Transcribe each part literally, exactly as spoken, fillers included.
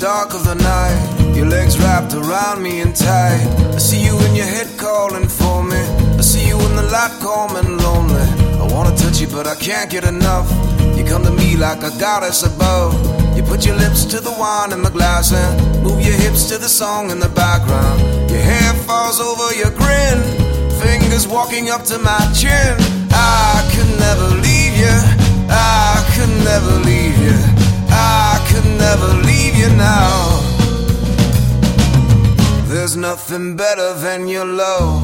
dark of the night, your legs wrapped around me and tight. I see you in your head calling for me. I see you in the light, calm and lonely. I wanna touch you but I can't get enough. You come to me like a goddess above. You put your lips to the wine in the glass and move your hips to the song in the background. Your hair falls over your grin, fingers walking up to my chin. I could never leave you, I could never leave you, I could never leave you now. There's nothing better than your love.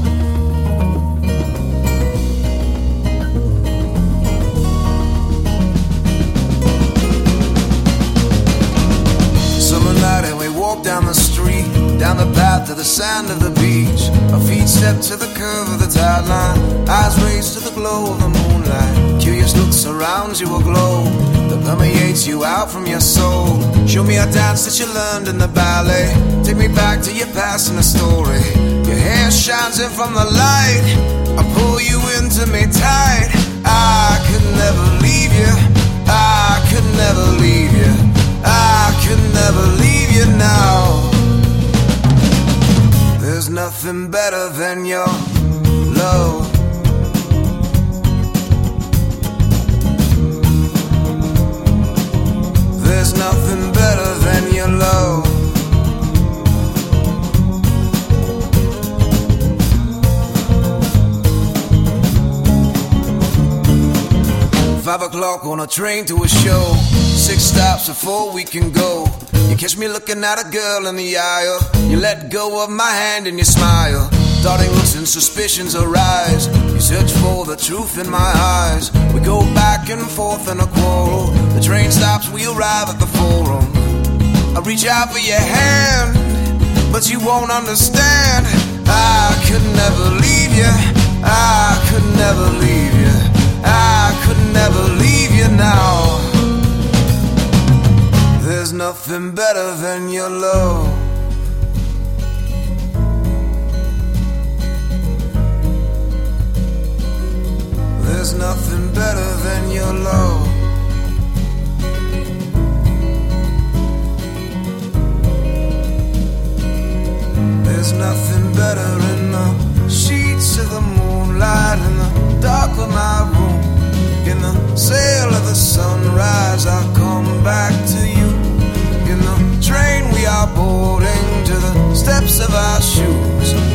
Summer night and we walk down the street, down the path to the sand of the beach. Our feet step to the curve of the tide line, eyes raised to the glow of the moonlight. Curious look surrounds you, a glow that permeates you out from your soul. Show me a dance that you learned in the ballet. Take me back to your past and a story. Your hair shines in from the light, I pull you into me tight. I could never leave you, I could never leave you, I could never leave you now. There's nothing better than your love. There's nothing better than your love. Five o'clock on a train to a show, six stops before we can go. You catch me looking at a girl in the aisle, you let go of my hand and you smile. Darting looks and suspicions arise, you search for the truth in my eyes. We go back and forth in a quarrel, the train stops, we arrive at the forum. I reach out for your hand, but you won't understand. I could never leave you, I could never leave you, I could never leave you now. There's nothing better than your love. There's nothing better than your love. There's nothing better in the sheets of the moonlight, in the dark of my room, in the sail of the sunrise. I'll come back to you. In the train we are boarding, to the steps of our shoes.